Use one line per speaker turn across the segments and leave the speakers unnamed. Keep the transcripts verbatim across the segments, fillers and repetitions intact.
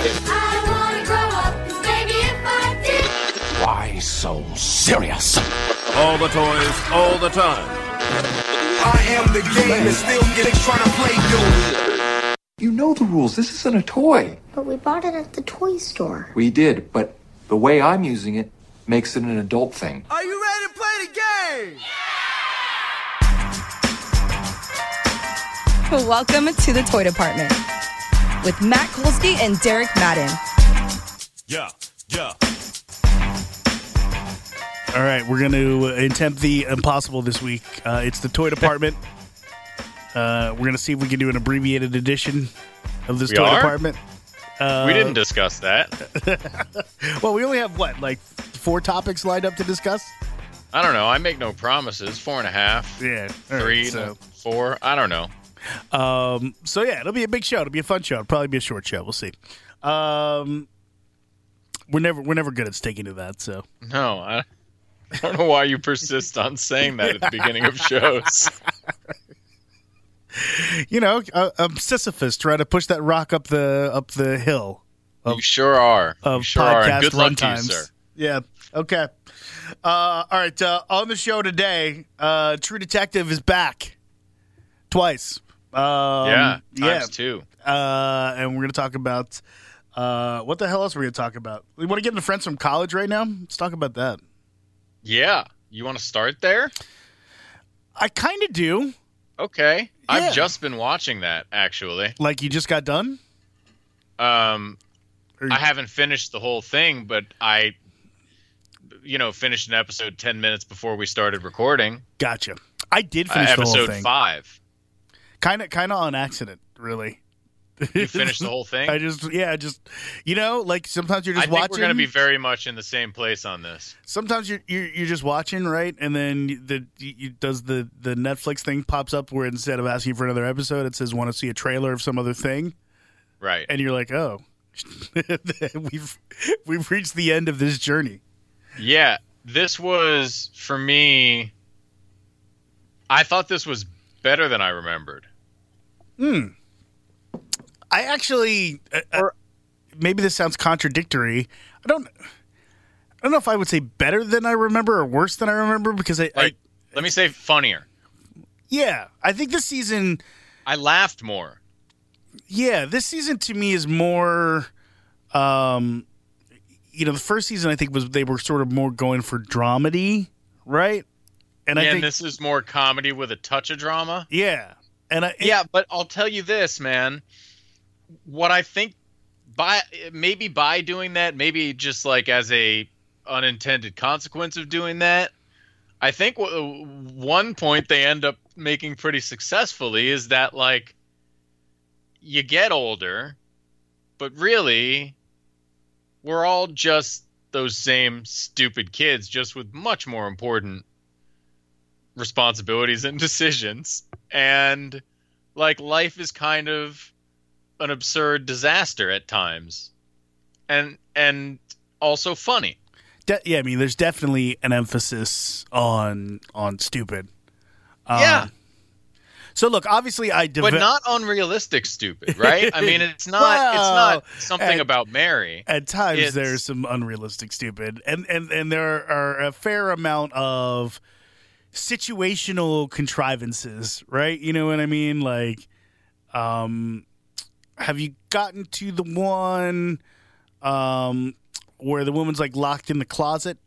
I wanna grow up, 'cause maybe if I did.
Why so serious?
All the toys, all the time.
I am the game and still getting trying to play dude.
You know the rules. This isn't a toy.
But we bought it at the toy store.
We did, but the way I'm using it makes it an adult thing.
Are you ready to play the game?
Welcome to the Toy Department with Matt Kolsky and Derek Madden.
Yeah, yeah.
All right, we're going to attempt the impossible this week. Uh, it's the Toy Department. Uh, we're going to see if we can do an abbreviated edition of this
We
Toy
are?
Department. Uh,
we didn't discuss that.
Well, we only have, what, like four topics lined up to discuss?
I don't know. I make no promises. Four and a half.
Yeah. all right,
Three,
so,
no, four. I don't know.
um, so, yeah, it'll be a big show. It'll be a fun show. It'll probably be a short show. We'll see. Um, we're never we're never good at sticking to that, so.
No, I, I don't know why you persist on saying that at the beginning of shows.
You know, uh, um, Sisyphus trying to push that rock up the up the hill
You sure are.
of
you sure are.
podcast
And good luck to you,
runtimes.
sir.
Yeah. Okay. Uh, all right. Uh, on the show today, uh, True Detective is back twice. Um,
yeah,
yeah.
times two.
Uh, and we're going to talk about uh, what the hell else are we going to talk about? We want to get into Friends from College right now. Let's talk about that.
Yeah. You want to start there?
I kind of do.
Okay.
Yeah.
I've just been watching that, actually.
Like you just got done.
Um,
Or-
I haven't finished the whole thing, but I, you know, finished an episode ten minutes before we started recording.
Gotcha. I did
Uh,
finish the whole
episode
thing.
five.
Kind of, kind of on accident, really.
You finished the whole thing?
I just, yeah, just, you know, like sometimes you're just
I think
watching.
we're going to be very much in the same place on this.
Sometimes you're, you're you're just watching, right? And then the you, does the the Netflix thing pops up where instead of asking for another episode, it says want to see a trailer of some other thing,
Right.
and you're like, oh, we've we've reached the end of this journey.
Yeah, this was, for me, I thought this was better than I remembered.
Hmm. I actually, uh, uh, maybe this sounds contradictory. I don't, I don't know if I would say better than I remember or worse than I remember because I,
Like,
I
let me say funnier.
yeah, I think this season,
I laughed more.
yeah, this season to me is more, um, you know, the first season I think was they were sort of more going for dramedy, right? And I
and
think
this is more comedy with a touch of drama.
yeah, and I
Yeah, but I'll tell you this, man. What I think by maybe by doing that, maybe just like as a unintended consequence of doing that, I think w- one point they end up making pretty successfully is that like you get older, but really we're all just those same stupid kids, just with much more important responsibilities and decisions. And like life is kind of an absurd disaster at times, and and also funny.
de- yeah, I mean, there's definitely an emphasis on on stupid. Um,
Yeah.
So look, obviously, I
But
developed.
not unrealistic stupid, right? I mean, it's not
Well,
it's not something
and-
about Mary.
At times,
It's-
there's some unrealistic stupid, and and and there are a fair amount of situational contrivances, right? You know what I mean? Like, um, have you gotten to the one um, where the woman's like locked in the closet?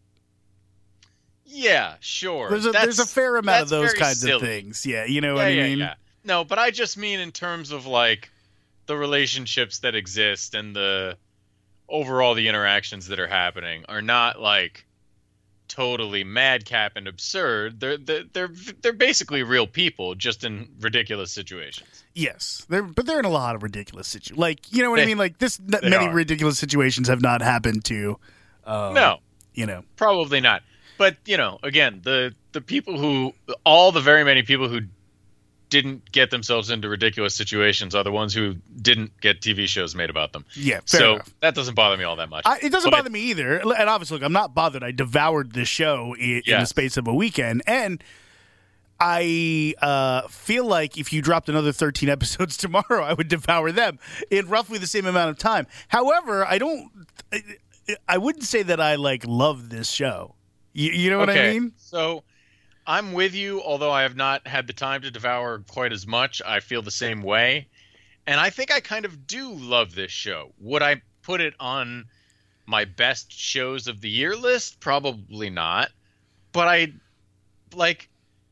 Yeah, sure.
There's a
That's-
there's a fair amount of
that's
those
very
kinds of
silly.
things. Yeah, you know
Yeah,
what I
yeah,
mean?
yeah. No, but I just mean in terms of like the relationships that exist and the overall the interactions that are happening are not like totally madcap and absurd. They're they're they're, they're basically real people, just in ridiculous situations.
Yes, they're, but they're in a lot of ridiculous situations. Like, you know what I
They-
mean? Like this, n-
they
many
are.
ridiculous situations have not happened to. Um,
No,
you know.
probably not. But you know, again, the the people who all the very many people who didn't get themselves into ridiculous situations are the ones who didn't get T V shows made about them.
Yeah, fair
so
enough.
that doesn't bother me all that much.
I, it doesn't
But-
bother me either. And obviously, look, I'm not bothered. I devoured this show in, in the
Yes.
space of a weekend, and I uh, feel like if you dropped another thirteen episodes tomorrow, I would devour them in roughly the same amount of time. However, I don't. I, I wouldn't say that I like love this show. You, you know what
okay.
I mean?
So I'm with you, although I have not had the time to devour quite as much. I feel the same way. And I think I kind of do love this show. Would I put it on my best shows of the year list? Probably not. But I, like,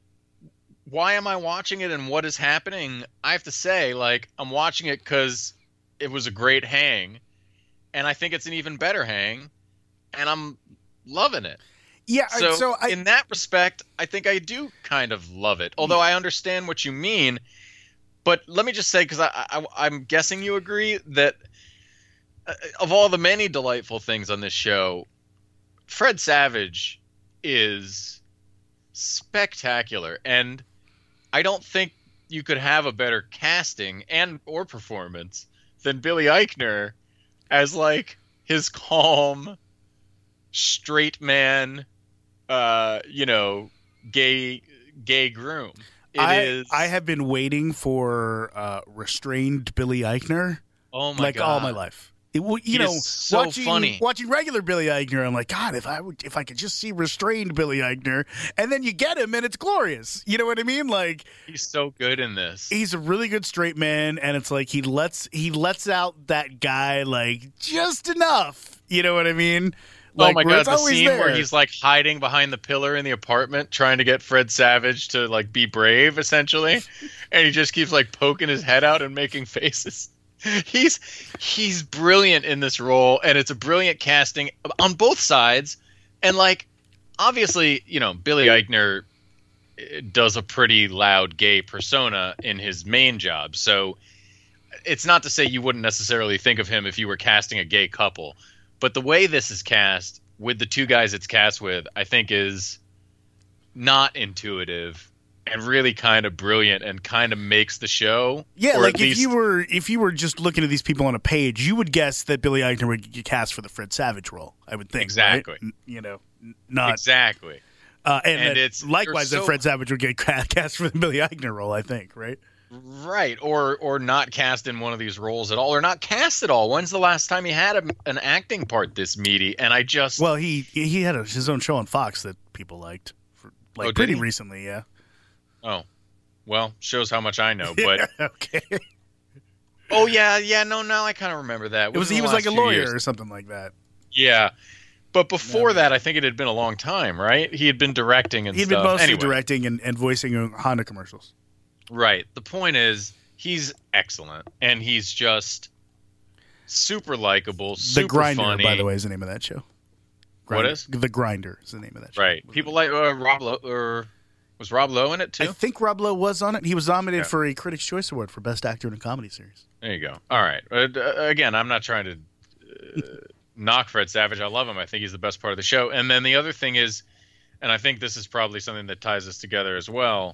why am I watching it and what is happening? I have to say, like, I'm watching it because it was a great hang. And I think it's an even better hang. And I'm loving it.
Yeah,
So,
so I,
in that respect, I think I do kind of love it. Although I understand what you mean. But let me just say, because I, I, I'm guessing you agree, that uh, of all the many delightful things on this show, Fred Savage is spectacular. And I don't think you could have a better casting and or performance than Billy Eichner as, like, his calm, straight man, uh, you know, gay gay groom. It
I,
is.
I have been waiting for uh, restrained Billy Eichner
Oh my
like
god!
all my life. It, you
He
know,
is so
watching
funny.
watching regular Billy Eichner, I'm like, God, if I would, if I could just see restrained Billy Eichner, and then you get him, and it's glorious. You know what I mean? Like,
He's so good in this.
he's a really good straight man, and it's like he lets he lets out that guy like just enough. You know what I mean? Like,
oh my
where
god!
it's
The
always
scene
there.
where he's like hiding behind the pillar in the apartment, trying to get Fred Savage to like be brave, essentially, and he just keeps like poking his head out and making faces. He's he's brilliant in this role, and it's a brilliant casting on both sides. And like, obviously, you know, Billy Eichner does a pretty loud gay persona in his main job, so it's not to say you wouldn't necessarily think of him if you were casting a gay couple. But the way this is cast, with the two guys it's cast with, I think is not intuitive and really kind of brilliant and kind of makes the show.
Yeah,
or
like
at
if
least,
you were if you were just looking at these people on a page, you would guess that Billy Eichner would get cast for the Fred Savage role. I would think
Exactly.
right? N- You know, n- not
exactly.
uh, and,
and
that
it's-
likewise
they're
that
so-
Fred Savage would get ca- cast for the Billy Eichner role. I think right.
Right, or or not cast in one of these roles at all, or not cast at all. When's the last time he had a, an acting part this meaty? And I just
Well, he he had a, his own show on Fox that people liked, for, like
Oh, did
pretty
he?
recently. Yeah.
oh, well, shows how much I know. But
okay.
oh yeah, yeah, no, now I kind of remember that.
It was
Within
he
the
was like
last
a
few
lawyer
years.
or something like that.
Yeah, but before that, I think it had been a long time, right? He had been directing and
He'd
stuff.
been mostly
Anyway.
directing and, and voicing Honda commercials.
Right. The point is, he's excellent, and he's just super likable, super
the Grinder,
funny.
by the way, is the name of that show.
What
Grinder.
is?
The Grinder is the name of that show.
Right. People like uh, Rob Lowe, or was Rob Lowe in it too?
I think Rob Lowe was on it. He was nominated
Yeah.
for a Critics' Choice Award for Best Actor in a Comedy Series.
There you go. All right. Uh, d- again, I'm not trying to uh, knock Fred Savage. I love him. I think he's the best part of the show. And then the other thing is, and I think this is probably something that ties us together as well.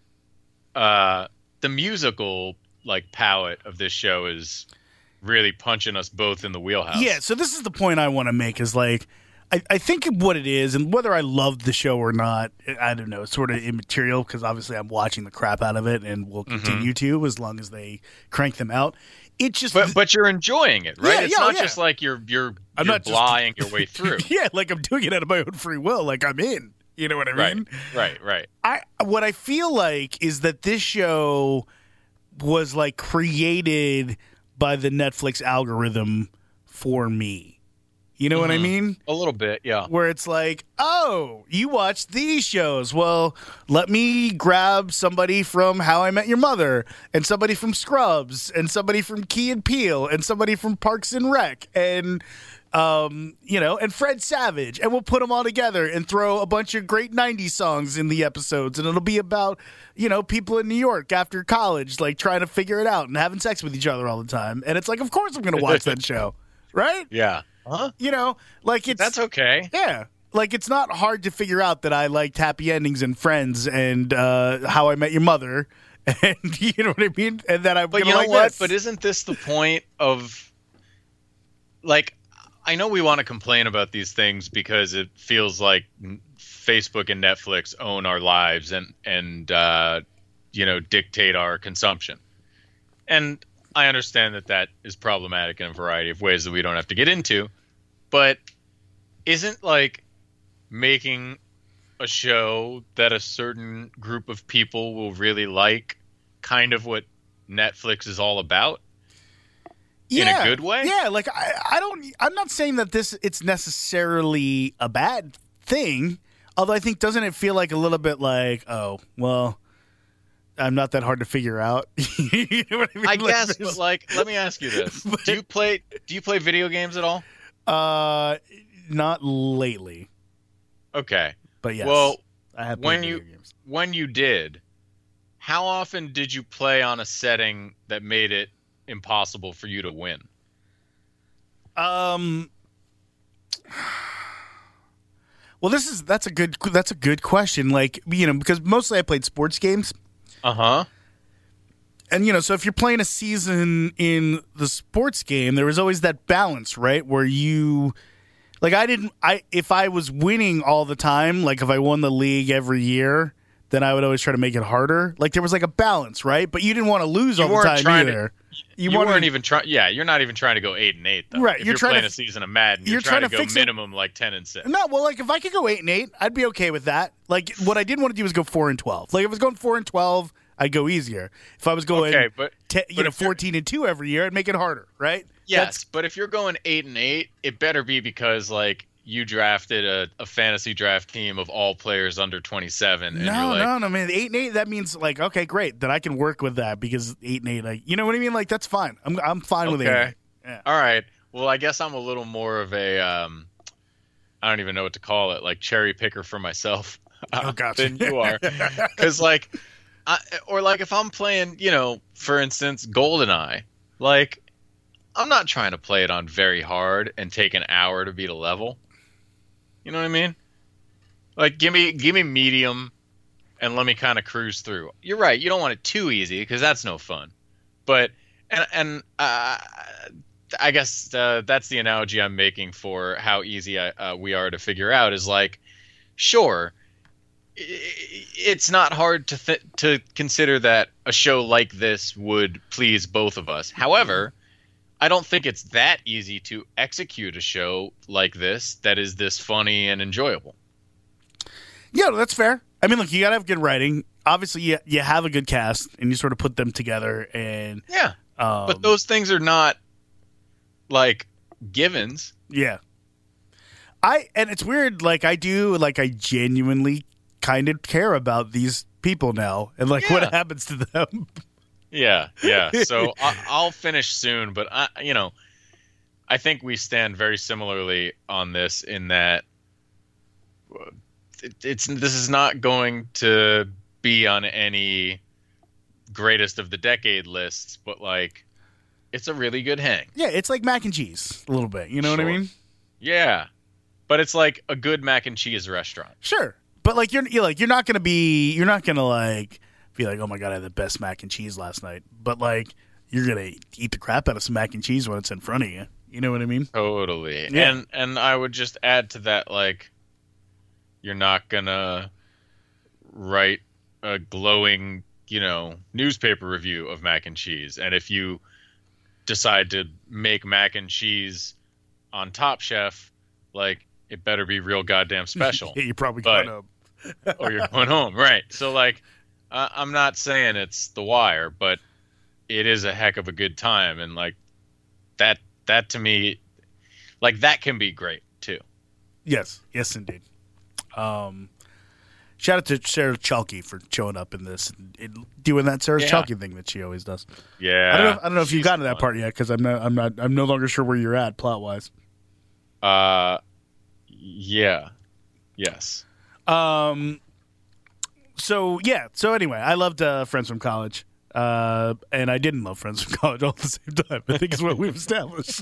Uh, the musical like palette of this show is really punching us both in the wheelhouse.
Yeah, so this is the point I want to make is like, I, I think what it is, and whether I love the show or not, I don't know, it's sort of immaterial because obviously I'm watching the crap out of it and will continue to as long as they crank them out. It just.
But but you're enjoying it, right?
Yeah,
it's
yeah,
not
yeah.
just like you're you're
I'm
you're
not just-
blying your way through.
yeah, like I'm doing it out of my own free will. Like I'm in. You know what I
Right.
mean?
Right. Right.
I what I feel like is that this show was like created by the Netflix algorithm for me. You know what I mean?
A little bit, yeah.
Where it's like, oh, you watch these shows. Well, let me grab somebody from How I Met Your Mother and somebody from Scrubs and somebody from Key and Peele and somebody from Parks and Rec and um, you know, and Fred Savage, and we'll put them all together and throw a bunch of great nineties songs in the episodes, and it'll be about, you know, people in New York after college, like trying to figure it out and having sex with each other all the time. And it's like, of course I'm going to watch that show, right?
Yeah. Huh?
You know, like it's
That's okay.
yeah. Like, it's not hard to figure out that I liked Happy Endings and Friends and uh, How I Met Your Mother, and you know what I mean? And that I'm
But
gonna
you know
like
what?
this.
But isn't this the point of, like, I know we want to complain about these things because it feels like Facebook and Netflix own our lives and and uh, you know dictate our consumption. And I understand that that is problematic in a variety of ways that we don't have to get into, but isn't like making a show that a certain group of people will really like kind of what Netflix is all about? In a good way?
Yeah, like I, I don't I'm not saying that this it's necessarily a bad thing, although I think doesn't it feel like a little bit like, oh, well, I'm not that hard to figure out. You know what I mean?
I
Like
guess,
this-
but like let me ask you this.
But-
do you play do you play video games at all?
uh not lately,
Okay.
but yes.
Well,
I have
when
played
you
video games.
when you did, how often did you play on a setting that made it impossible for you to win?
Um. Well, this is that's a good that's a good question. Like you know, because mostly I played sports games,
Uh-huh.
and you know, so if you're playing a season in the sports game, there was always that balance, right? Where you, like, I didn't, I if I was winning all the time, like if I won the league every year, then I would always try to make it harder. Like there was like a balance, right? But you didn't want to lose all the
weren't
time
trying to-
either.
You,
wanted-
weren't even trying. Yeah, you're not even trying to go eight and eight, though.
Right,
If
you're
you're,
trying
playing
to-
a season of Madden,
you're
you're, trying,
trying
to
to
go
fix it-
minimum like ten and six.
No, well, like if I could go eight and eight, I'd be okay with that. Like what I didn't want to do was go four and twelve. Like if I was going four and twelve, I'd go easier. If I was going,
Okay, but-
te- you
but
know,
if you're-
fourteen and two every year, I'd make it harder, right?
Yes, but if you're going eight and eight, it better be because like you drafted a, a fantasy draft team of all players under twenty-seven, and
No,
you're like,
no, no, man. Eight and eight, that means like, okay, great. Then I can work with that because eight and eight, like, you know what I mean? Like that's fine. I'm, I'm fine with eight. And
okay,
eight. Yeah.
all right. Well, I guess I'm a little more of a, um, I don't even know what to call it, like cherry picker for myself
Oh, gotcha.
than you are, because like, I, or like if I'm playing, you know, for instance, GoldenEye, like I'm not trying to play it on very hard and take an hour to beat a level. You know what I mean? Like, give me give me medium, and let me kind of cruise through. You're right. You don't want it too easy because that's no fun. But and and uh, I guess uh, that's the analogy I'm making for how easy I, uh, we are to figure out. Is like, sure, i- it's not hard to th- to consider that a show like this would please both of us. However, I don't think it's that easy to execute a show like this that is this funny and enjoyable.
Yeah, no, that's fair. I mean, look, you gotta have good writing. Obviously, you you have a good cast, and you sort of put them together. And
Yeah,
um,
but those things are not like givens.
yeah, I and it's weird. Like I do, like I genuinely kind of care about these people now, and like what
Yeah.
happens to them.
Yeah, yeah. So I, I'll finish soon, but I, you know, I think we stand very similarly on this in that uh, it, it's this is not going to be on any greatest of the decade lists, but like it's a really good hang.
Yeah, it's like mac and cheese a little bit. You know what I
Sure.
mean?
Yeah, but it's like a good mac and cheese restaurant.
Sure, but like you're, you're like you're not gonna be you're not gonna like be like, oh my god, I had the best mac and cheese last night. But like you're gonna eat the crap out of some mac and cheese when it's in front of you. You know what I mean?
Totally.
Yeah.
And and I would just add to that, like, you're not gonna write a glowing, you know, newspaper review of mac and cheese. And if you decide to make mac and cheese on Top Chef, like, it better be real goddamn special.
Yeah, you're probably
But-
going to.
or you're going home. Right. So, like, uh, I'm not saying it's The Wire, but it is a heck of a good time. And, like, that, that to me, like, that can be great, too.
Yes, yes, indeed. Um, shout out to Sarah Chalky for showing up in this and, and doing that Sarah
Yeah.
Chalky thing that she always does.
Yeah.
I don't know. I don't know if you've
she's
gotten to that
fun.
part yet because I'm not. I'm not. I'm no longer sure where you're at plot wise.
Uh, yeah. Yes.
Um. So yeah. So anyway, I loved uh, Friends from College, uh, and I didn't love Friends from College all at the same time. I think is what we've established.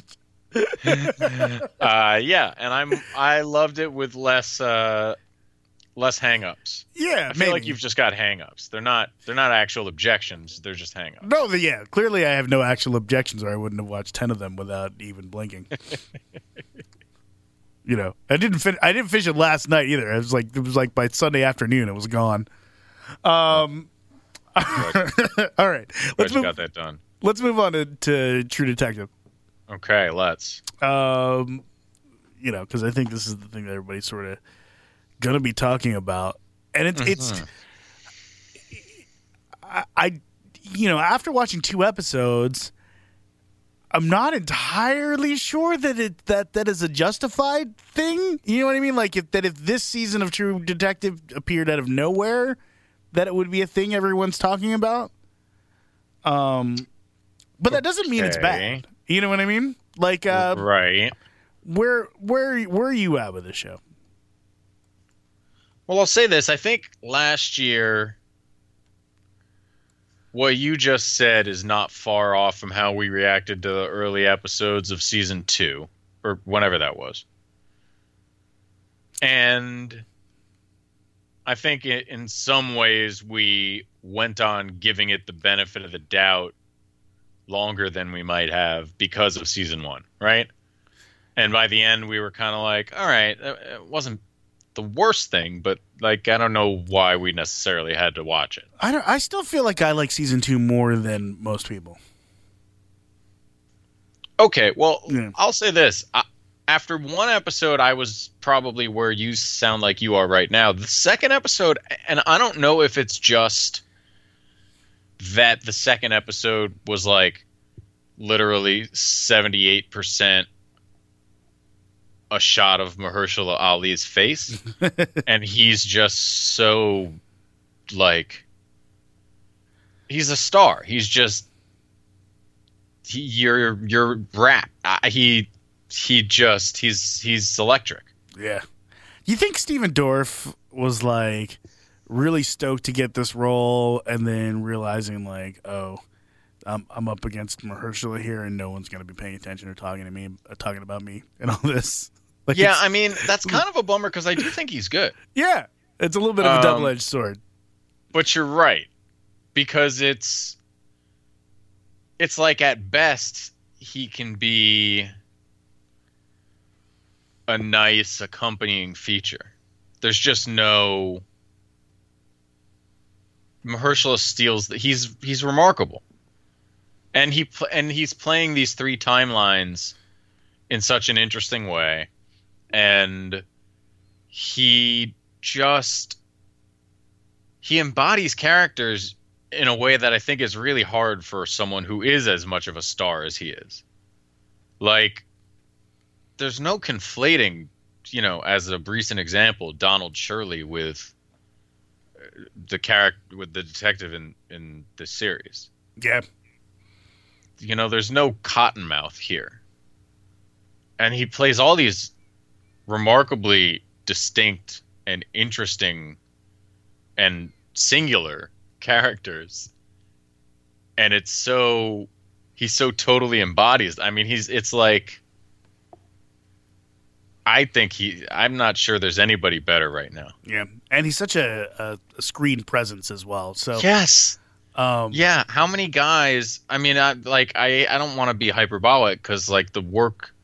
Uh, yeah. And I'm, I loved it with less, uh, less hangups.
Yeah,
I feel
maybe.
like you've just got hangups. They're not, they're not actual objections. They're just hangups.
No, the, yeah. Clearly, I have no actual objections, or I wouldn't have watched ten of them without even blinking. You know, I didn't fin- I didn't finish it last night either. It was like it was like by Sunday afternoon it was gone. Um, all right,
Glad
let's
you
move.
got that done.
Let's move on to, to True Detective.
Okay, let's.
Um, you know, because I think this is the thing that everybody's sort of gonna be talking about, and it's it's. I, I, you know, after watching two episodes, I'm not entirely sure that it that that is a justified thing. You know what I mean? Like if that if this season of True Detective appeared out of nowhere, that it would be a thing everyone's talking about. Um, but that doesn't mean it's
Okay.
bad. You know what I mean? Like, uh,
Right.
where where where are you at with this show?
Well, I'll say this. I think last year, what you just said is not far off from how we reacted to the early episodes of season two, or whenever that was. And I think it, in some ways we went on giving it the benefit of the doubt longer than we might have because of season one, right? And by the end, we were kind of like, all right, it wasn't the worst thing, but like I don't know why we necessarily had to watch it.
I don't. I still feel like I like season two more than most people.
Okay, well,
Yeah.
I'll say this. I, after one episode, I was probably where you sound like you are right now. The second episode, and I don't know if it's just that the second episode was like literally seventy-eight percent a shot of Mahershala Ali's face, and he's just so, like, he's a star. He's just, he, you're, you're rap. Uh, he, he just, he's, he's electric.
Yeah. You think Steven Dorff was like really stoked to get this role and then realizing like, oh, I'm, I'm up against Mahershala here and no one's going to be paying attention or talking to me, uh, talking about me and all this. Like
Yeah,
it's-
I mean, that's kind of a bummer because I do think he's good.
yeah, it's a little bit of a
Um,
double-edged sword.
But you're right, because it's it's like at best he can be a nice accompanying feature. There's just no Mahershala steals that he's he's remarkable, and he pl- and he's playing these three timelines in such an interesting way, and he just he embodies characters in a way that I think is really hard for someone who is as much of a star as he is. Like, there's no conflating, you know, as a recent example, Donald Shirley with the character, with the detective in, in this series.
Yeah.
You know, there's no Cottonmouth here. And he plays all these remarkably distinct and interesting and singular characters, and it's so he so totally embodies. I mean, he's it's like I think he I'm not sure there's anybody better right now.
Yeah. And he's such a, a, a screen presence as well. So
Yes.
um,
Yeah, how many guys? I mean, I like I I don't want to be hyperbolic because like the work,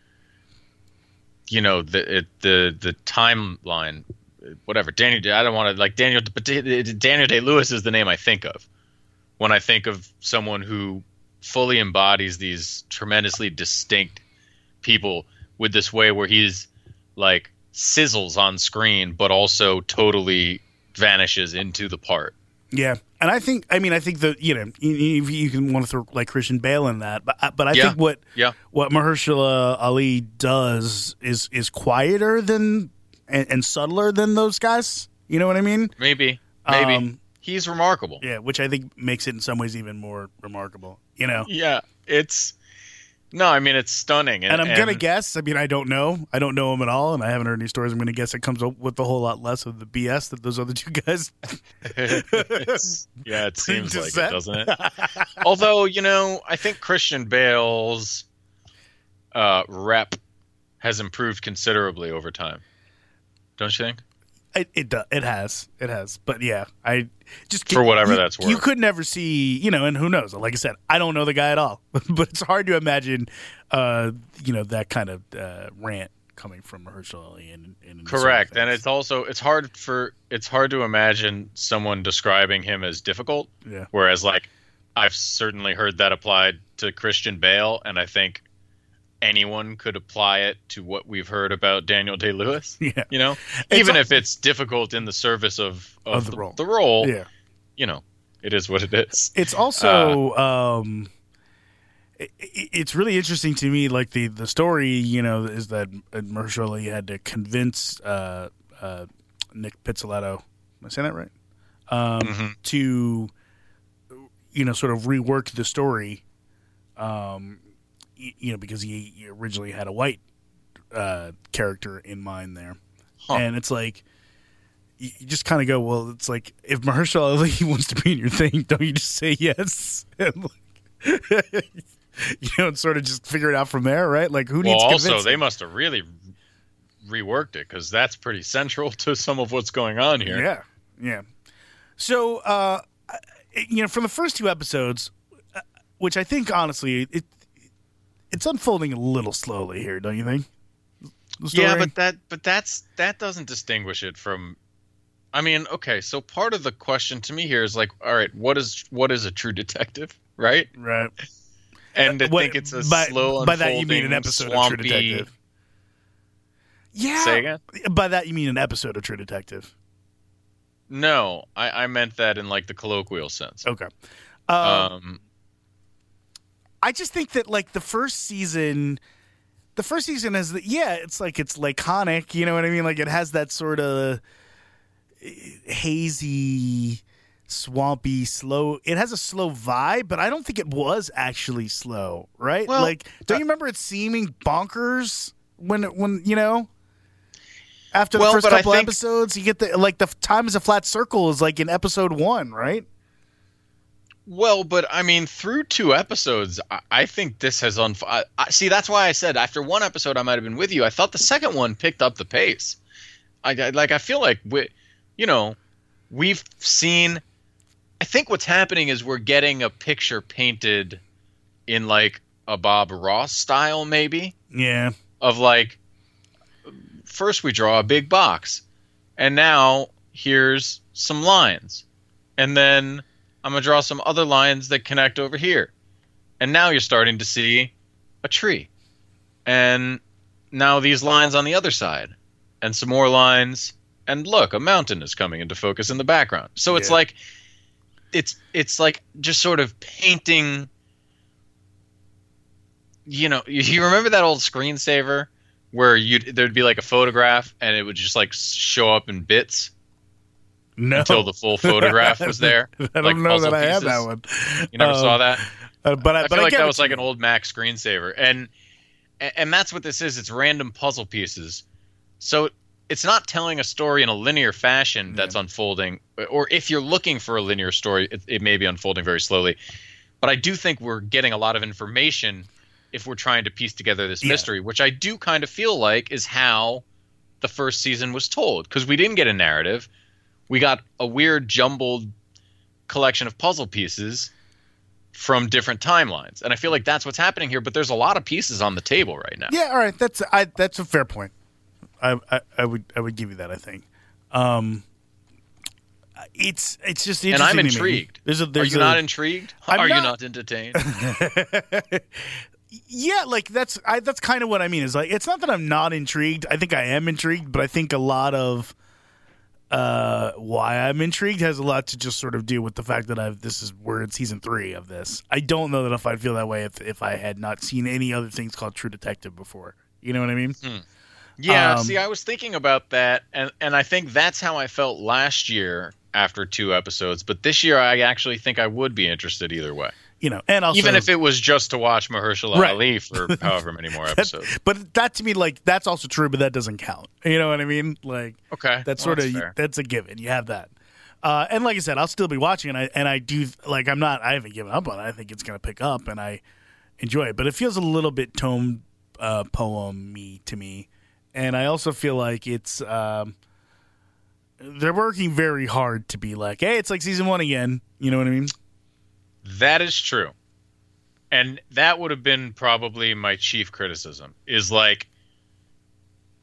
you know, the it, the the timeline, whatever. Daniel, I don't want to like Daniel, but Daniel Day-Lewis is the name I think of when I think of someone who fully embodies these tremendously distinct people with this way where he's like sizzles on screen, but also totally vanishes into the part.
Yeah, and I think I mean I think that you know you, you, you can want to throw like Christian Bale in that, but but I
Yeah.
think what
Yeah.
what Mahershala Ali does is is quieter than and, and subtler than those guys. You know what I mean?
Maybe, maybe
Um,
he's remarkable.
Yeah, which I think makes it in some ways even more remarkable. You know,
Yeah, it's no, I mean it's stunning, and,
and I'm gonna guess. I mean, I don't know. I don't know him at all, and I haven't heard any stories. I'm gonna guess it comes up with a whole lot less of the B S that those other two guys.
It's- yeah, it seems
to
like
set.
it, doesn't it? Although you know, I think Christian Bale's uh, rep has improved considerably over time. Don't you think?
It it, do, it has it has, but yeah, I just
For whatever
you,
that's worth.
You could never see, you know, and who knows? Like I said, I don't know the guy at all, but it's hard to imagine, uh, you know, that kind of uh, rant coming from Mahershala Ali. In, in
Correct, and it's also it's hard for it's hard to imagine someone describing him as difficult.
Yeah.
Whereas, like, I've certainly heard that applied to Christian Bale, and I think anyone could apply it to what we've heard about Daniel Day-Lewis.
Yeah.
You know,
It's
even
al-
if it's difficult in the service of of,
Of the
the,
role.
the role,
Yeah.
you know, it is what it is.
It's also um, it, it's really interesting to me. Like the, the story, you know, is that Mahershala Ali had to convince uh, uh, Nick Pizzolatto. Am I saying that right? Um,
Mm-hmm.
To you know, sort of rework the story. Um, y- you know, because he, he originally had a white uh, character in mind there,
Huh.
and it's like. You just kind of go, well, it's like if Mahershala Ali wants to be in your thing, don't you just say yes? And like, you know, and sort of just figure it out from there, right? Like, who
Well,
needs
also
convincing?
they must have really reworked it because that's pretty central to some of what's going on here.
Yeah, yeah. So, uh, you know, from the first two episodes, uh, which I think honestly, it it's unfolding a little slowly here, don't you think? The story?
Yeah, but that but that's that doesn't distinguish it from. I mean, okay, so part of the question to me here is like, all right, what is what is a true detective, right?
right.
And I
What-
think it's a
by,
slow
by that you mean an
unfolding,
episode
swampy.
of True Detective. Yeah.
Say again?
By that you mean an episode of True Detective.
No, I, I meant that in like the colloquial sense.
Okay. Um,
Um,
I just think that like the first season, the first season has the yeah, it's like it's laconic. You know what I mean? Like it has that sort of hazy, swampy, slow. It has a slow vibe, but I don't think it was actually slow. Right?
Well,
like, don't
uh,
you remember it seeming bonkers when when you know? After the
Well,
first
but I
couple
think-
episodes, you get the like the time is a flat circle is like in episode one, right?
Well, but I mean, through two episodes, I, I think this has unf- I, I, see, that's why I said after one episode I might have been with you. I thought the second one picked up the pace. I, I like I feel like we, you know, we've seen. I think what's happening is we're getting a picture painted in like a Bob Ross style, maybe,
Yeah.
of like first we draw a big box, and now here's some lines, and then I'm going to draw some other lines that connect over here. And now you're starting to see a tree. And now these lines on the other side. And some more lines. And look, a mountain is coming into focus in the background. So it's
Yeah.
like it's it's like just sort of painting, you know, you, you remember that old screensaver where you there'd be like a photograph and it would just like show up in bits?
No.
Until the full photograph was there.
I don't
like
know
puzzle
that I had
pieces.
that one.
You never
Um,
saw that?
Uh, but I,
I
but
feel
I
like
get
that
what
was
you
like an
mean.
old Mac screensaver. And and that's what this is. It's random puzzle pieces. So it's not telling a story in a linear fashion that's unfolding. Or if you're looking for a linear story, it, it may be unfolding very slowly. But I do think we're getting a lot of information if we're trying to piece together this
Yeah.
mystery, which I do kind of feel like is how the first season was told. Because we didn't get a narrative. We got a weird jumbled collection of puzzle pieces from different timelines. And I feel like that's what's happening here, but there's a lot of pieces on the table right now.
Yeah, all right. That's I. That's a fair point. I, I, I would I would give you that. I think. Um, it's it's just interesting.
And I'm
to me.
intrigued.
There's a,
Are
there's
you
a,
not intrigued?
I'm
Are you
not-
not entertained?
Yeah, like that's I, that's kind of what I mean. Is like it's not that I'm not intrigued. I think I am intrigued, but I think a lot of uh, why I'm intrigued has a lot to just sort of do with the fact that I've this is we're in season three of this. I don't know that if I'd feel that way if if I had not seen any other things called True Detective before. You know what I mean?
Yeah,
Um,
see, I was thinking about that, and, and I think that's how I felt last year after two episodes. But this year, I actually think I would be interested either way.
You know, and also
Even if it was just to watch Mahershala
Right.
Ali for however many more
that-
episodes.
but that to me, like that's also true, but that doesn't count. You know what I mean? Like
Okay.
that's
well,
sort of
that's fair.
that's a given. You have that. Uh, and like I said, I'll still be watching, and I and I do like I'm not. I haven't given up on it. I think it's going to pick up, and I enjoy it. But it feels a little bit tome uh, poem-y to me, and I also feel like it's um, they're working very hard to be like, hey, it's like season one again. You know what I mean?
That is true. And that would have been probably my chief criticism is like,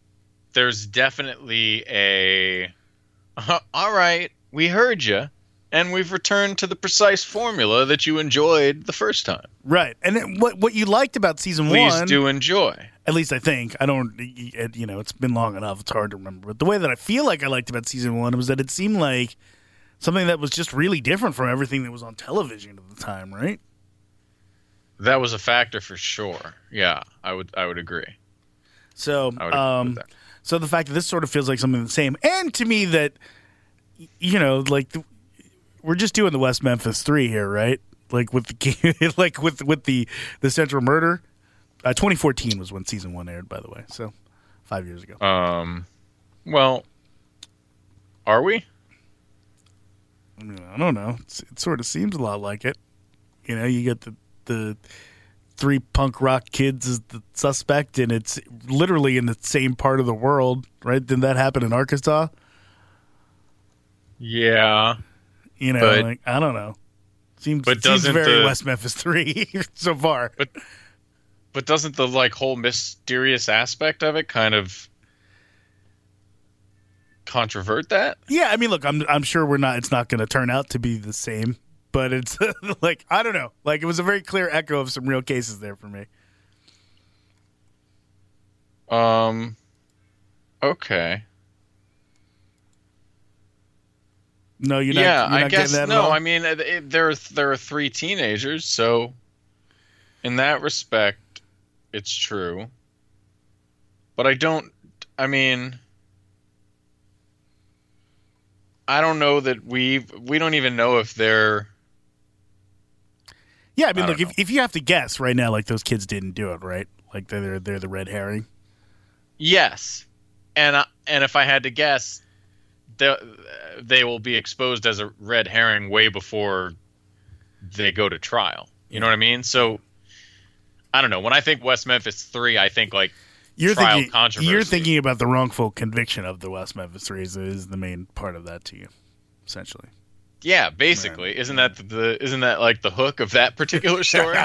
there's definitely a all right, we heard you, and we've returned to the precise formula that you enjoyed the first time.
Right. And then what what you liked about season
Please
one,
do enjoy.
at least I think, I don't, you know, it's been long enough, it's hard to remember. But the way that I feel like I liked about season one was that it seemed like something that was just really different from everything that was on television at the time, right?
That was a factor for sure. Yeah, I would I would agree.
So,
I would agree
um,
with that.
so the fact that this sort of feels like something the same, and to me that, you know, like the, we're just doing the West Memphis Three here, right? Like with the like with with the the Central Murder. Uh, twenty fourteen was when season one aired, by the way. So five years ago.
Um, well, are we?
I mean, I don't know. It's, it sort of seems a lot like it. You know, you get the the three punk rock kids as the suspect, and it's literally in the same part of the world, right? Didn't that happen in Arkansas?
Yeah.
You know,
But-
like I don't know. Seems,
But
seems
doesn't
very
the-
West Memphis Three so far.
But but doesn't the like whole mysterious aspect of it kind of controvert that?
Yeah, I mean, look, I'm I'm sure we're not. It's not going to turn out to be the same, but it's like I don't know. Like it was a very clear echo of some real cases there for me.
Um. Okay.
No, you're not.
yeah,
you're not
I guess
getting that
no.
at all?
I mean, it, it, there are there are three teenagers, so in that respect, it's true. But I don't. I mean, I don't know that we we don't even know if they're.
Yeah, I mean,
I
look,
don't
if, if you have to guess right now, like those kids didn't do it, right? Like they're they're the red herring.
Yes, and I, and if I had to guess, they they will be exposed as a red herring way before they go to trial. You know what I mean? So I don't know. When I think West Memphis Three, I think like
You're
trial
thinking
controversy.
you're thinking about the wrongful conviction of the West Memphis Three is, is the main part of that to you, essentially.
Yeah, basically, isn't that the, the isn't that like the hook of that particular story?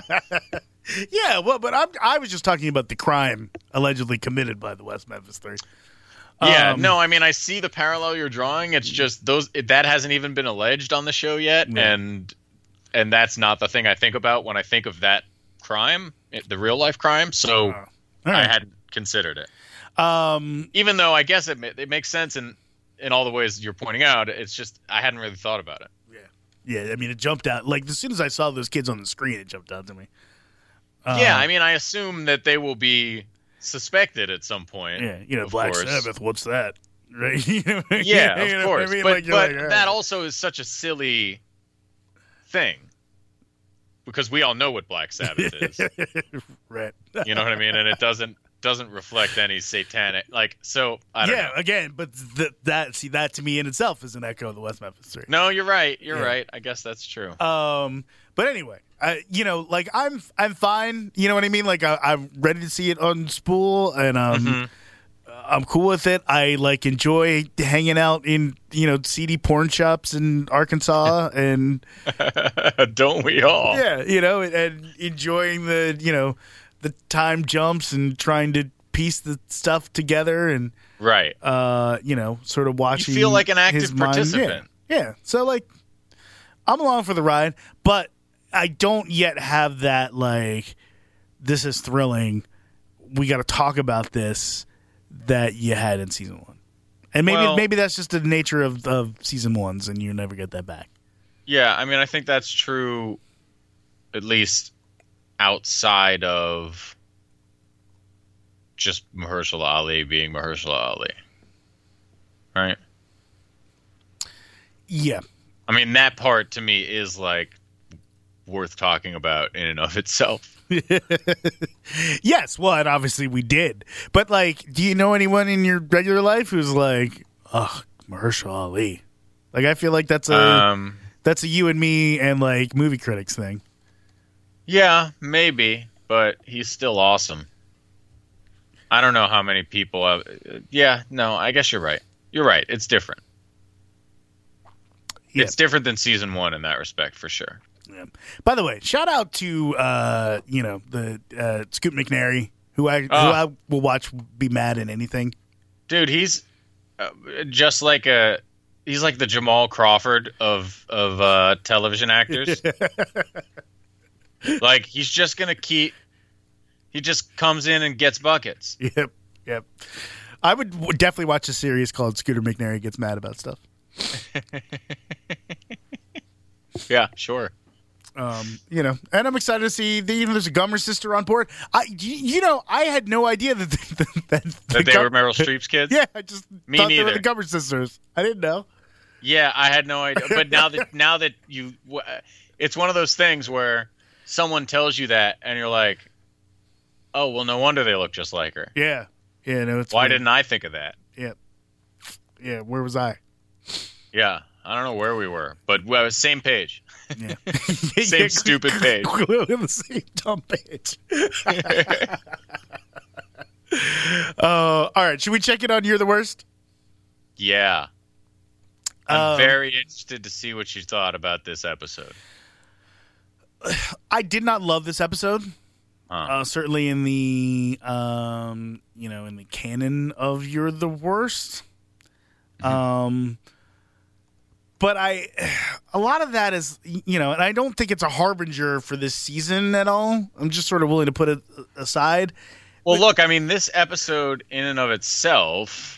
Yeah, well, but I'm, I was just talking about the crime allegedly committed by the West Memphis Three.
Yeah,
Um,
no, I mean I see the parallel you're drawing. It's just those it, that hasn't even been alleged on the show yet,
Right.
and and that's not the thing I think about when I think of that crime, it- the real life crime. So
All
I
right.
hadn't considered it,
Um,
even though I guess it ma- it makes sense in in all the ways you're pointing out. It's just I hadn't really thought about it.
yeah, I mean, it jumped out. Like, as soon as I saw those kids on the screen, it jumped out to me. Uh,
yeah, I mean I assume that they will be suspected at some point.
Yeah, you know,
of
Black
course.
Sabbath, what's that? Right? You know,
Yeah,
you
of
know what I
course.
mean?
But,
Like, you're
but
like, all
that
right.
also is such a silly thing because we all know what Black Sabbath is.
Right.
You know what I mean? And it doesn't doesn't reflect any satanic like. So I don't
Yeah,
know.
again, but th- that see that to me in itself is an echo of the West Memphis Three.
No, you're right. You're
Yeah.
right. I guess that's true.
Um, but anyway, I, you know, like I'm, I'm fine. You know what I mean? Like I, I'm ready to see it on spool, and um,
Mhm.
I'm cool with it. I like enjoy hanging out in you know seedy porn shops in Arkansas, and
Don't we all?
yeah, you know, and, and enjoying the you know the time jumps and trying to piece the stuff together, and
Right.
uh, you know, sort of watching.
feel like an active
his mind.
participant.
Yeah, yeah. So like, I'm along for the ride, but I don't yet have that like, this is thrilling. We got to talk about this that you had in season one, and maybe
Well-
maybe that's just the nature of of season ones, and you never get that back.
Yeah, I mean, I think that's true, at least outside of just Mahershala Ali being Mahershala Ali, right?
Yeah,
I mean, that part to me is like worth talking about in and of itself.
yes. Well, and obviously we did, but like, do you know anyone in your regular life who's like, ugh, Mahershala Ali? Like, I feel like that's a
Um,
that's a you and me and like movie critics thing.
yeah, maybe, but he's still awesome. I don't know how many people have. Yeah, no, I guess you're right. You're right. It's different.
Yeah.
It's different than season one in that respect, for sure.
Yeah. By the way, shout out to uh, you know the uh, Scoot McNairy, who I who
Ah.
I will watch be mad at anything.
Dude, he's uh, just like a he's like the Jamal Crawford of of uh, television actors. Like he's just gonna keep. He just comes in and gets buckets.
Yep, yep. I would w- definitely watch a series called Scooter McNairy Gets Mad About Stuff.
Yeah, sure.
Um, you know, and I'm excited to see the, you know, there's a Gummer sister on board. I, you, you know, I had no idea that that, that,
That they
Gum-
were Meryl Streep's kids?
Yeah, I just
Me
thought they were
neither.
the Gummer sisters. I didn't know.
Yeah, I had no idea. But now that now that you, it's one of those things where someone tells you that, and you're like, oh, well, no wonder they look just like her.
Yeah, yeah. No, it's
Why
weird.
didn't I think of that?
Yeah, yeah. Where was I?
Yeah, I don't know where we were, but well, same page.
Yeah,
Same stupid page.
Clearly on the same dumb page. uh, all right, should we check it on You're the Worst?
Yeah. I'm
Um,
very interested to see what you thought about this episode.
I did not love this episode.
Huh.
Uh, certainly in the um, you know, in the canon of You're the Worst. Um, but I, a lot of that is, you know, and I don't think it's a harbinger for this season at all. I'm just sort of willing to put it aside.
Well, look, I mean, this episode in and of itself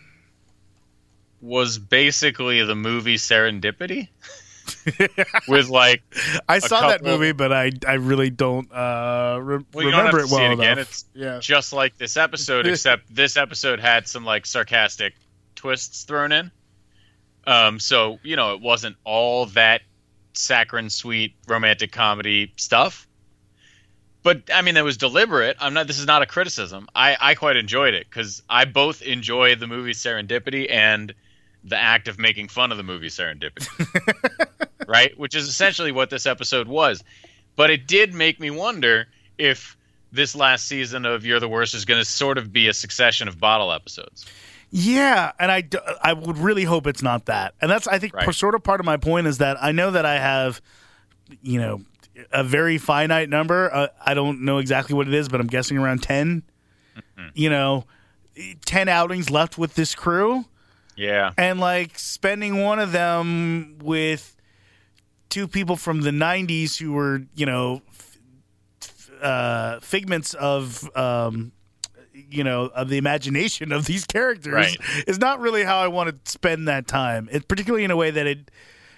was basically the movie Serendipity. With like,
I saw that
couple-
movie, but I, I really don't uh, re-
well, you don't
remember
have
it
to
well
see it again.
enough.
It's
Yeah.
just like this episode, except this episode had some like sarcastic twists thrown in. Um, so you know, it wasn't all that saccharine sweet romantic comedy stuff. But I mean, it was deliberate. I'm not. This is not a criticism. I, I quite enjoyed it because I both enjoy the movie Serendipity and the act of making fun of the movie Serendipity, right? Which is essentially what this episode was. But it did make me wonder if this last season of You're the Worst is going to sort of be a succession of bottle episodes.
Yeah, and I, d- I would really hope it's not that. And that's, I think,
Right.
sort of part of my point is that I know that I have, you know, a very finite number. Uh, I don't know exactly what it is, but I'm guessing around ten.
Mm-hmm.
You know, ten outings left with this crew.
Yeah.
And, like, spending one of them with two people from the nineties who were, you know, f- uh, figments of, um, you know, of the imagination of these characters
Right.
is not really how I want to spend that time. It, particularly in a way that it,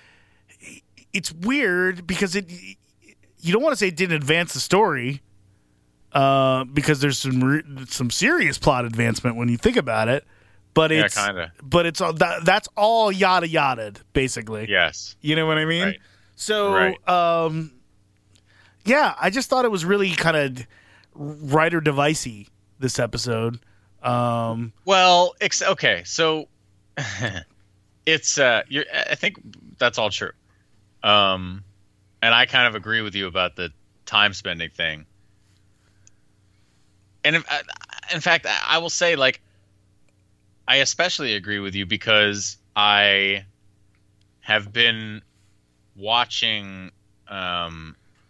it's weird because it, you don't want to say it didn't advance the story, uh, because there's some re- some serious plot advancement when you think about it. But
Yeah,
it's
kinda.
but it's all that, that's all yada yada basically.
Yes.
You know what I mean?
Right.
So,
Right.
um, yeah, I just thought it was really kind of writer devicey this episode. Um,
Well, ex- okay, so it's uh, you're, I think that's all true, um, and I kind of agree with you about the time spending thing. And in, uh, in fact, I I will say, like, I especially agree with you because I have been watching um,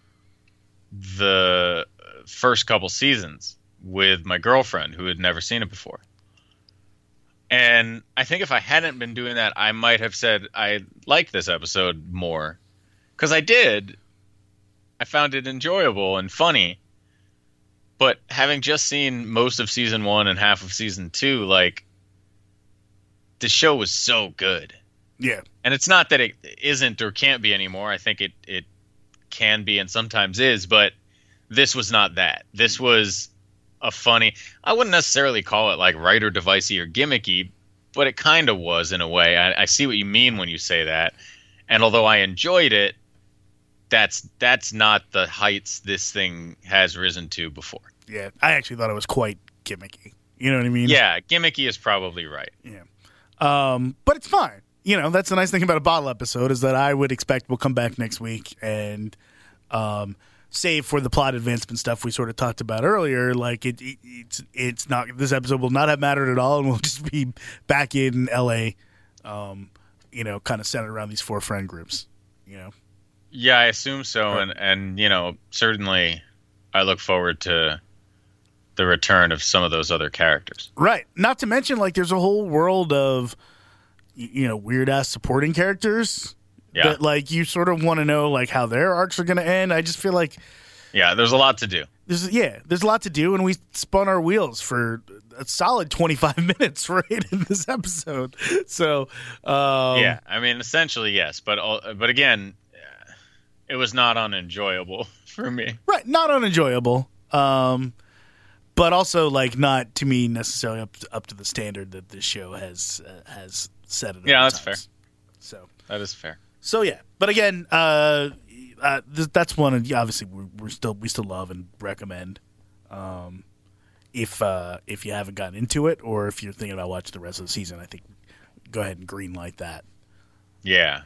the first couple seasons with my girlfriend who had never seen it before. And I think if I hadn't been doing that, I might have said I liked this episode more. Because I did. I found it enjoyable and funny. But having just seen most of season one and half of season two, like, the show was so good.
yeah,
And it's not that it isn't or can't be anymore. I think it, it can be and sometimes is. But this was not that. This was a funny, I wouldn't necessarily call it like writer devicey or gimmicky, but it kind of was in a way. I, I see what you mean when you say that. And although I enjoyed it, that's that's not the heights this thing has risen to before.
yeah. I actually thought it was quite gimmicky. You know what I mean?
Yeah, gimmicky is probably right.
Yeah. Um, but it's fine. You know, that's the nice thing about a bottle episode is that I would expect we'll come back next week and, um, save for the plot advancement stuff we sort of talked about earlier. Like it, it it's it's not, this episode will not have mattered at all, and we'll just be back in L A. Um, you know, kind of centered around these four friend groups. You know.
Yeah, I assume so, and and you know, certainly, I look forward to the return of some of those other characters.
Right. Not to mention, like, there's a whole world of, y- you know, weird ass supporting characters
Yeah.
that, like, you sort of want to know, like, how their arcs are going to end. I just feel like
Yeah, there's a lot to do.
there's, yeah, there's a lot to do, and we spun our wheels for a solid twenty-five minutes right in this episode. So, um,
Yeah, I mean, essentially, yes. But uh, but again, uh, it was not unenjoyable for me.
right, not unenjoyable, um, but also, like, not to me necessarily up to, up to the standard that this show has uh, has set it.
Yeah,
other
that's
times.
fair.
So.
That is fair.
So yeah, but again, uh, uh, th- that's one. Of, yeah, obviously, we're, we're still we still love and recommend. Um, if uh, if you haven't gotten into it, or if you're thinking about watching the rest of the season, I think go ahead and green light that.
Yeah.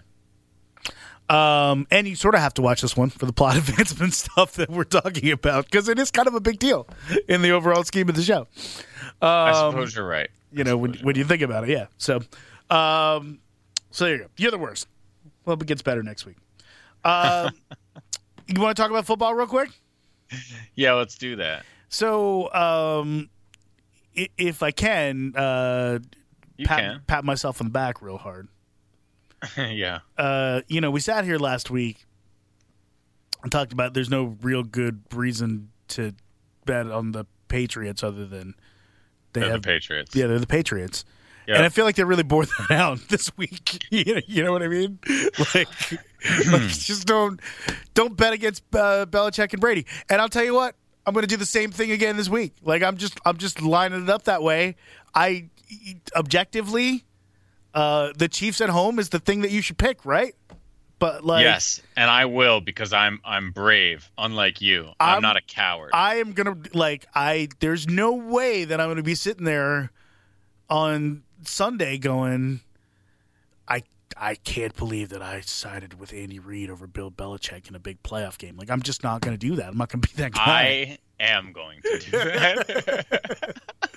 Um, and you sort of have to watch this one for the plot advancement stuff that we're talking about, because it is kind of a big deal in the overall scheme of the show.
I
Um,
suppose you're right.
you know, when when you think about it, yeah. So, um, so there you go. You're the worst. Well, it gets better next week. Um, you want to talk about football real quick?
Yeah, let's do that.
So, um, i- if I can, uh,
You
pat,
can.
pat myself on the back real hard.
Yeah.
Uh, you know, we sat here last week and talked about there's no real good reason to bet on the Patriots other than they
They're
have
the Patriots.
Yeah, they're the Patriots.
Yep.
And I feel like they really bore that out this week. you, know, you know what I mean? Like, like just don't don't bet against uh, Belichick and Brady. And I'll tell you what, I'm going to do the same thing again this week. Like, I'm just I'm just lining it up that way. I objectively, uh, the Chiefs at home is the thing that you should pick, right? But like,
Yes, and I will, because I'm I'm brave, unlike you. I'm,
I'm-
not a coward.
I am gonna like I. There's no way that I'm gonna be sitting there on Sunday going, I I can't believe that I sided with Andy Reid over Bill Belichick in a big playoff game. Like, I'm just not gonna do that. I'm not gonna be that guy.
I am going to do that.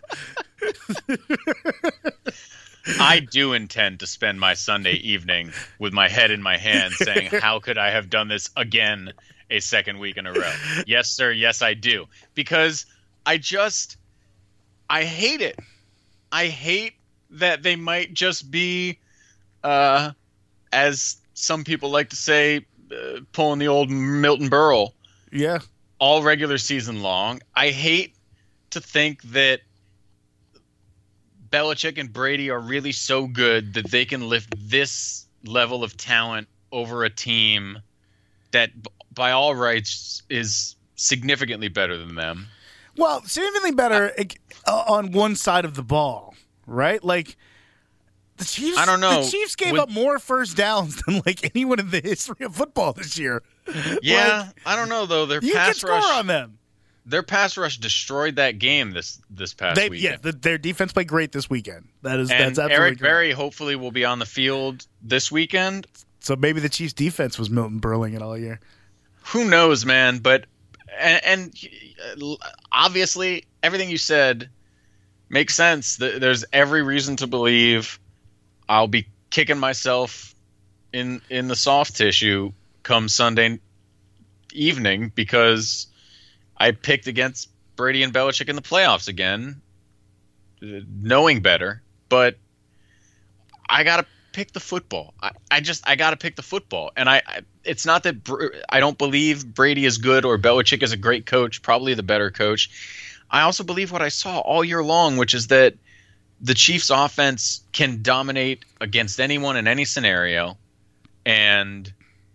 I do intend to spend my Sunday evening with my head in my hand saying, how could I have done this again a second week in a row? Yes, sir. Yes, I do. Because I just, I hate it. I hate that they might just be, uh, as some people like to say, uh, pulling the old Milton Berle
Yeah.
all regular season long. I hate to think that Belichick and Brady are really so good that they can lift this level of talent over a team that, b- by all rights, is significantly better than them.
Well, significantly better uh, on one side of the ball, right? Like, the Chiefs.
I don't know.
The Chiefs gave
With-
up more first downs than like anyone in the history of football this year.
Yeah,
Like,
I don't know though. Their
you can
pass
score
rush,
on them.
their pass rush destroyed that game this this past
They,
weekend.
yeah, the, their defense played great this weekend. That is
and
that's absolutely
Eric
correct.
Berry hopefully will be on the field this weekend.
So maybe the Chiefs' defense was Milton Berling it all year.
Who knows, man? But and, and uh, obviously everything you said makes sense. Th- There's every reason to believe I'll be kicking myself in in the soft tissue come Sunday evening because I picked against Brady and Belichick in the playoffs again, uh, knowing better. But I gotta pick the football. I, I just I gotta pick the football, and I, I it's not that Br- I don't believe Brady is good or Belichick is a great coach, probably the better coach. I also believe what I saw all year long, which is that the Chiefs' offense can dominate against anyone in any scenario, and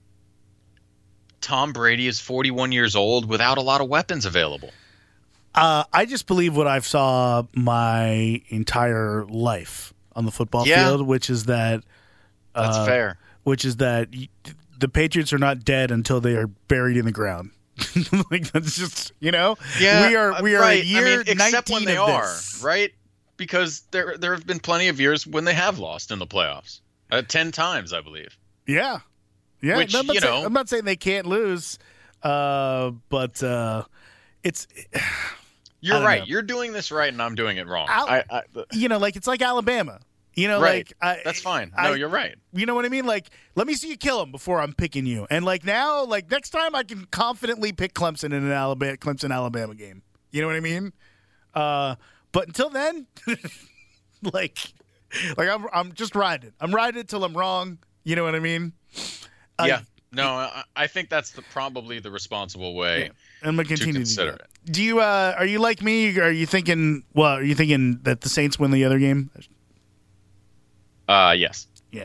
Tom Brady is forty-one years old without a lot of weapons available.
Uh, I just believe what I've saw my entire life on the football
Yeah.
field, which is that
That's
uh,
fair.
which is that y- the Patriots are not dead until they are buried in the ground. Like, that's just, you know,
Yeah,
we are
uh,
we are
right.
a year
I mean, except when
nineteen
they
of
are,
this.
right? Because there there have been plenty of years when they have lost in the playoffs. Uh, ten times, I believe.
Yeah, yeah.
Which,
No, I'm not
you
saying,
know-
I'm not saying they can't lose, uh, but uh, it's
You're
don't
right.
know.
You're doing this right, and I'm doing it wrong.
Al-
I, I,
you know, like it's like Alabama. You know,
right.
like I,
That's fine. No,
I-
you're right.
You know what I mean? Like, let me see you kill him before I'm picking you. And like now, like next time, I can confidently pick Clemson in an Alabama Clemson Alabama game. You know what I mean? Uh, but until then, like, like I'm I'm just riding. I'm riding it till I'm wrong. You know what I mean?
Yeah.
I,
No, I, I think that's the probably the responsible way.
Yeah. I'm gonna continue
to
to,
consider
do that. Do you? Uh, are you like me? Are you thinking? Well, are you thinking that the Saints win the other game?
Uh, yes.
Yeah.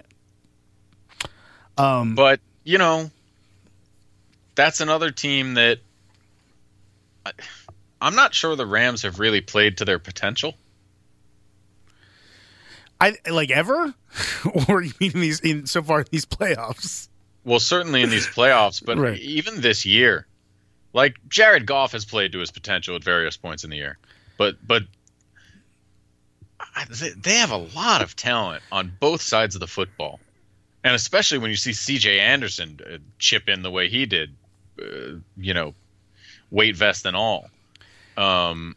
Um,
But, you know, that's another team that I, I'm not sure the Rams have really played to their potential.
I like ever, or you mean in these in so far in these playoffs?
Well, certainly in these playoffs, but
Right.
even this year, like Jared Goff has played to his potential at various points in the year, but but I- they- they have a lot of talent on both sides of the football, and especially when you see C J Anderson uh, chip in the way he did, uh, you know, weight vest and all. Um,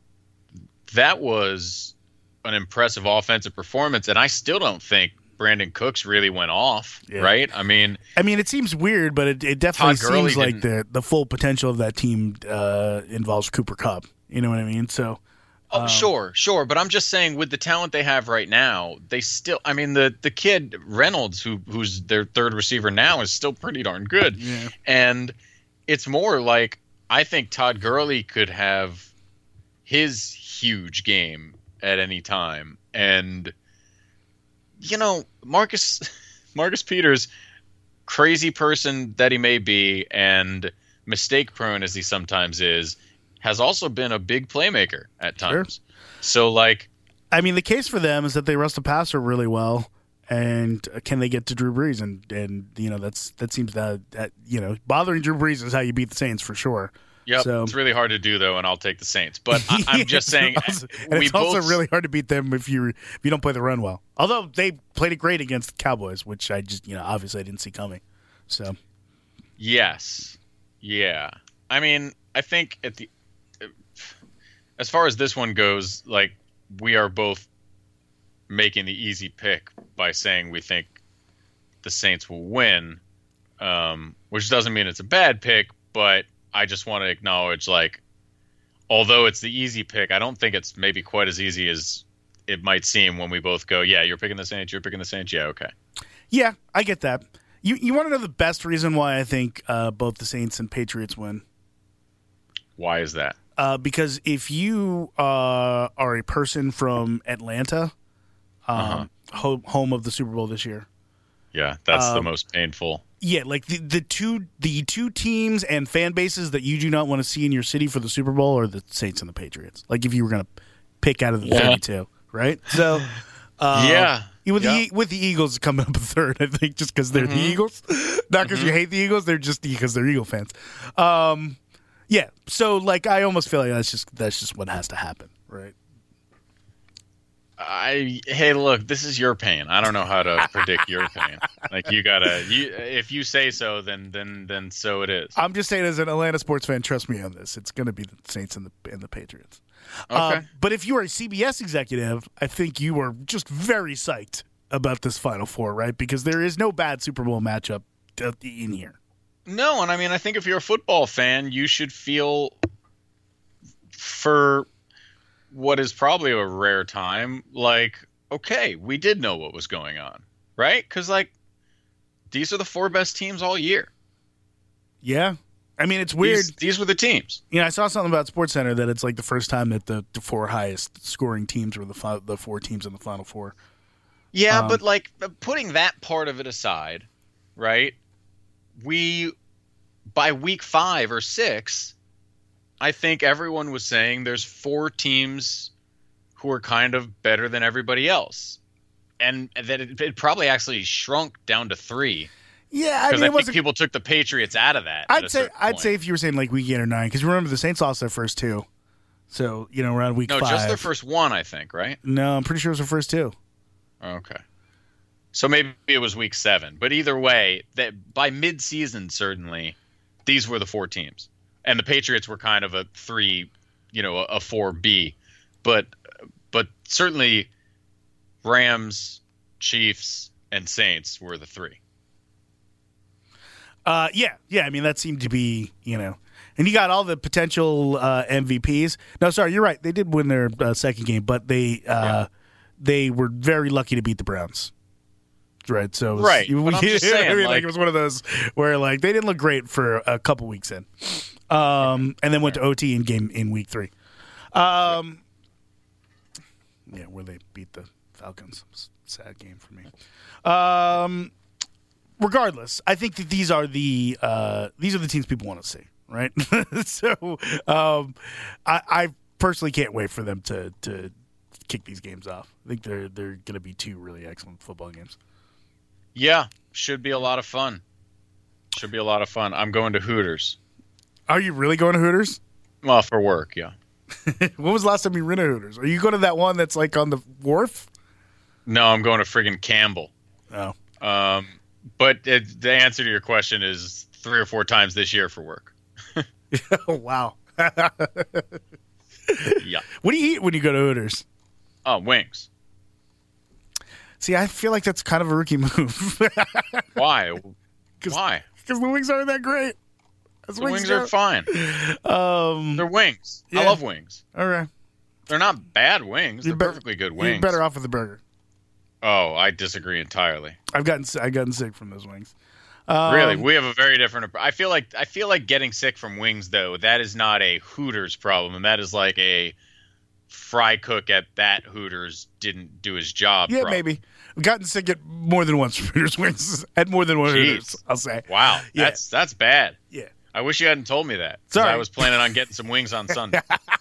that was an impressive offensive performance, and I still don't think Brandon Cooks really went off,
Yeah.
right? I mean,
I mean, it seems weird, but it, it definitely
Todd Gurley
seems like the the full potential of that team uh, involves Cooper Kupp. You know what I mean? So.
oh, sure, sure, but I'm just saying, with the talent they have right now, they still. I mean, the the kid Reynolds, who who's their third receiver now, is still pretty darn good,
Yeah.
and it's more like I think Todd Gurley could have his huge game at any time, and you know, Marcus Marcus Peters, crazy person that he may be, and mistake prone as he sometimes is, has also been a big playmaker at times.
Sure.
So, like,
I mean, the case for them is that they rush the passer really well, and can they get to Drew Brees? And, and you know, that's that seems that, that you know, bothering Drew Brees is how you beat the Saints for sure.
yep,
So-
it's really hard to do though, and I'll take the Saints. But I, I'm just saying,
It's also- and
we
it's also
both
really hard to beat them if you if you don't play the run well. Although they played it great against the Cowboys, which I just you know obviously I didn't see coming. So
yes, yeah. I mean, I think at the as far as this one goes, like, we are both making the easy pick by saying we think the Saints will win, um, which doesn't mean it's a bad pick, but I just want to acknowledge, like, although it's the easy pick, I don't think it's maybe quite as easy as it might seem when we both go, yeah, you're picking the Saints, you're picking the Saints, yeah, okay.
yeah, I get that. You you want to know the best reason why I think uh, both the Saints and Patriots win?
Why is that?
Uh, because if you uh, are a person from Atlanta, um,
Uh-huh.
ho- home of the Super Bowl this year,
Yeah, that's the
Um,
most painful.
yeah, like the, the two the two teams and fan bases that you do not want to see in your city for the Super Bowl are the Saints and the Patriots. Like if you were going to pick out of the
Yeah.
thirty-two, right? So uh,
Yeah.
with
Yeah.
the with the Eagles coming up a third, I think just because they're the Eagles, not because you hate the Eagles, they're just because they're Eagle fans. Um, yeah, so like I almost feel like that's just that's just what has to happen, right?
I hey, look, this is your pain. I don't know how to predict your pain. Like, you gotta, you if you say so, then then then so it is.
I'm just saying, as an Atlanta sports fan, trust me on this. It's going to be the Saints and the and the Patriots.
Okay.
Uh, but if you are a C B S executive, I think you are just very psyched about this Final Four, right? Because there is no bad Super Bowl matchup uh, in here.
No, and I mean, I think if you're a football fan, you should feel, for what is probably a rare time, like, okay, we did know what was going on, right? Because, like, these are the four best teams all year.
Yeah. I mean, it's weird.
These, these were the teams.
You know, I saw something about SportsCenter that it's like the first time that the, the four highest scoring teams were the fi- the four teams in the Final Four.
Yeah,
Um,
but, like, putting that part of it aside, right? We, by week five or six, I think everyone was saying there's four teams who are kind of better than everybody else. And that it, it probably actually shrunk down to three.
Yeah, I
Because
mean,
I,
it
think
wasn't.
people took the Patriots out of that. at a
I'd say
certain
I'd
point.
say if you were saying like week eight or nine, because remember the Saints lost their first two, so you know around week
No,
five.
just their first one, I think, right?
No, I'm pretty sure it was their first two.
Okay. So maybe it was week seven. But either way, that by mid-season, certainly, these were the four teams. And the Patriots were kind of a three, you know, a, a four B. But but certainly Rams, Chiefs, and Saints were the three.
Uh, yeah, yeah. I mean, that seemed to be, you know, And you got all the potential uh, M V Ps. No, sorry, you're right. They did win their uh, second game, but they uh,
Yeah.
they were very lucky to beat the Browns. Right. So it was,
Right,
You,
but I'm just saying,
I mean, like,
like-
it was one of those where like they didn't look great for a couple weeks in, um, and then went to O T in game in week three. Um, yeah, where they beat the Falcons. Sad game for me. Um, regardless, I think that these are the uh, these are the teams people want to see, right? so um, I, I personally can't wait for them to to kick these games off. I think they're they're going to be two really excellent football games.
Yeah, should be a lot of fun. Should be a lot of fun. I'm going to Hooters.
Are you really going to Hooters?
Well, for work, yeah.
When was the last time you were in a Hooters? Are you going to that one that's like on the wharf?
No, I'm going to friggin' Campbell.
Oh.
Um, but it, the answer to your question is three or four times this year for work.
Oh, wow.
Yeah.
What do you eat when you go to Hooters?
Oh, wings.
See, I feel like that's kind of a rookie move.
Why?
'Cause-
Why?
Because the wings aren't that great. As
The wings
go.
are fine.
Um,
They're wings.
Yeah.
I love wings.
all right.
They're not bad wings. They're
You're bet-
perfectly good
You're
wings.
better off with the burger.
Oh, I disagree entirely.
I've gotten I've gotten sick from those wings. Um,
Really, we have a very different. I feel like I feel like getting sick from wings, though. That is not a Hooters problem, and that is like a fry cook at that Hooters didn't do his job.
Yeah,
problem.
maybe. I've gotten sick at more than once from Hooters wings. At more than one
Jeez.
Hooters, I'll say.
Wow,
Yeah.
that's that's bad.
Yeah.
I wish you hadn't told me that. 'Cause
Sorry.
I was planning on getting some wings on Sunday.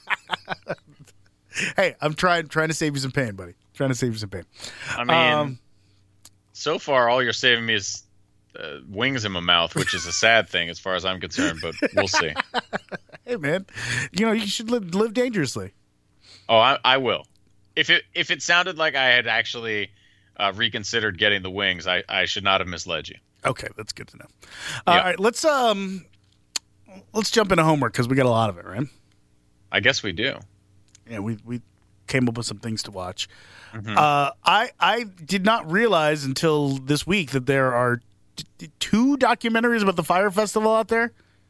Hey, I'm trying trying to save you some pain, buddy. Trying to save you some pain.
I mean,
Um,
so far all you're saving me is uh, wings in my mouth, which is a sad thing as far as I'm concerned. But we'll see.
Hey, man, you know you should live live dangerously.
Oh, I, I will. If it if it sounded like I had actually uh, reconsidered getting the wings, I, I should not have misled you.
Okay, that's good to know. All
Yeah.
right, let's um, let's jump into homework because we got a lot of it, right?
I guess we do.
Yeah, we we came up with some things to watch.
Mm-hmm.
Uh, I I did not realize until this week that there are t- t- two documentaries about the Fire Festival out there,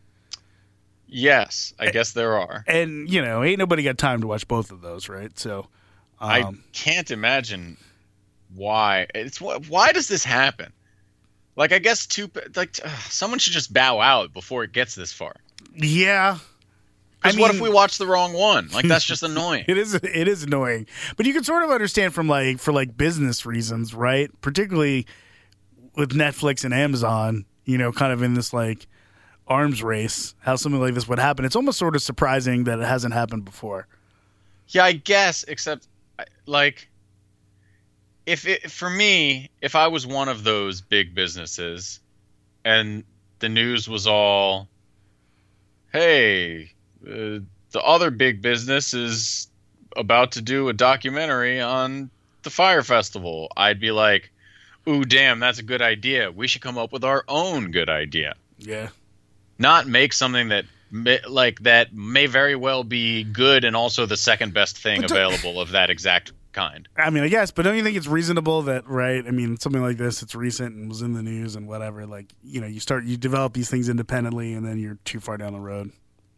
Yes, I guess there are.
and you know, ain't nobody got time to watch both of those, right? So, um,
I can't imagine why. It's wh- why does this happen? Like, I guess two like uh, someone should just bow out before it gets this far.
yeah. I
Because what if
mean-
we watch the wrong one? Like, that's just annoying.
It is it is annoying, but you can sort of understand from like for like business reasons, right? Particularly with Netflix and Amazon, you know, kind of in this like arms race, how something like this would happen. It's almost sort of surprising that it hasn't happened before.
Yeah, I guess. Except, I- like, if it, for me, if I was one of those big businesses, and the news was all, "Hey, uh, the other big business is about to do a documentary on the Fire Festival," I'd be like, "Ooh, damn, that's a good idea. We should come up with our own good idea,
Yeah.
not make something that." May, like that may very well be good and also the second best thing
But don't-
available of that exact kind.
I mean, I guess, but don't you think it's reasonable that, right? I mean, something like this, it's recent and was in the news and whatever. Like, you know, you start, you develop these things independently, and then you're too far down the road.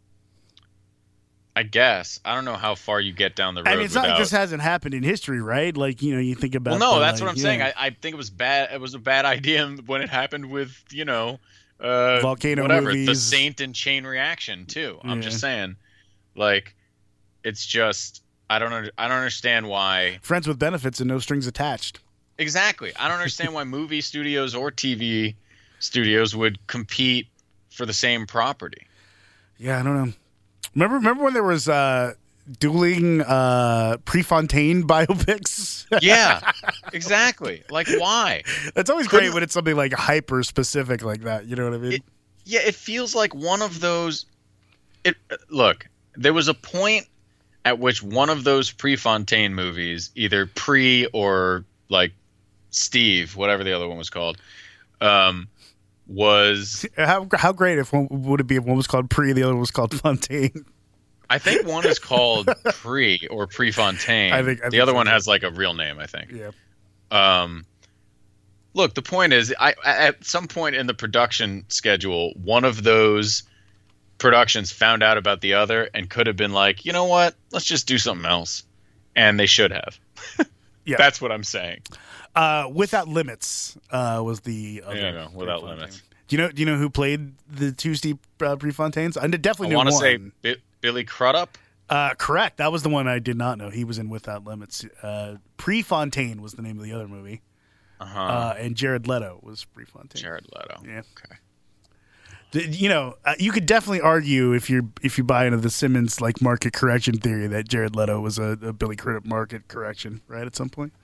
I guess. I don't know how far you get down the road
I mean, it's
without.
not like this hasn't happened in history, right? Like, you know, you think about.
well, no,
the,
that's
like,
what I'm
yeah,
saying. I, I think it was bad. It was a bad idea when it happened with, you know, uh,
Volcano
whatever, the
movies.
Saint and Chain Reaction too. I'm
Yeah.
just saying, like, it's just I don't under, I don't understand why.
Friends with benefits and no strings attached.
Exactly. I don't understand why movie studios or T V studios would compete for the same property.
Yeah, I don't know. Remember, remember when there was uh, dueling uh, Prefontaine biopics?
Yeah, exactly. Like, why?
That's always great
Couldn't-
when it's something like hyper specific like that. You know what I mean?
It- Yeah, it feels like one of those. It look, there was a point at which one of those Prefontaine movies, either Pre or like Steve, whatever the other one was called, um, was
how how great if one would it be if one was called Pre, the other was called Fontaine?
I think one is called Pre or Prefontaine.
I think- I
the
think
other
so,
one
too.
has like a real name, I think.
Yeah.
Um, look, the point is, I at some point in the production schedule, one of those productions found out about the other and could have been like, you know what, let's just do something else, and they should have.
Yeah.
That's what I'm saying.
Uh, Without Limits uh, was the other
Yeah, no, Without
Prefontaine.
Limits.
Do you know? Do you know who played the two Steve uh, Prefontaines? I definitely
I
knew
want to
one.
say Bi- Billy Crudup.
Uh, correct. That was the one I did not know. He was in Without Limits. Uh, Prefontaine was the name of the other movie,
Uh-huh.
uh, and Jared Leto was Prefontaine.
Jared Leto.
Yeah.
Okay.
D- You know, uh, you could definitely argue if you if you buy into the Simmons like market correction theory that Jared Leto was a, a Billy Crudup market correction, right? At some point.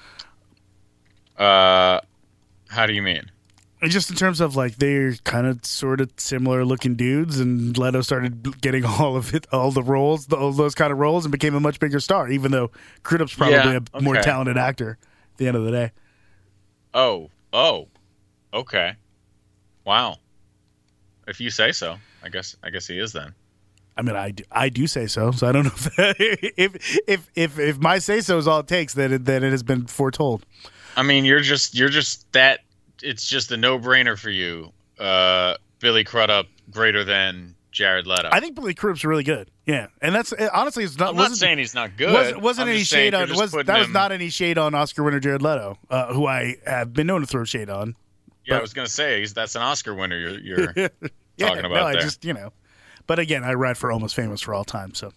Uh, how do you mean?
And just in terms of like they're kind of sort of similar looking dudes, and Leto started getting all of it, all the roles, the, all those kind of roles, and became a much bigger star. Even though Crudup's probably
Yeah,
a more
okay.
talented actor at the end of the day.
Oh, oh, okay. Wow. If you say so, I guess I guess he is then.
I mean, I do, I do say so. So I don't know if that, if if if if my say so is all it takes, then it, then it has been foretold.
I mean, you're just you're just that. It's just a no-brainer for you. Uh, Billy Crudup greater than Jared Leto.
I think Billy Crudup's really good. Yeah, and that's honestly, it's not.
I'm not
wasn't-
saying he's not good.
Wasn't, wasn't
I'm
any
just saying
shade
you're
on
just
was
putting
that was
him-
not any shade on Oscar winner Jared Leto, uh, who I have been known to throw shade on.
Yeah, I
but-
was gonna say he's, that's an Oscar winner. You're, you're
Yeah,
talking about
no, I
there.
just you know, but again, I write for Almost Famous for all time. So,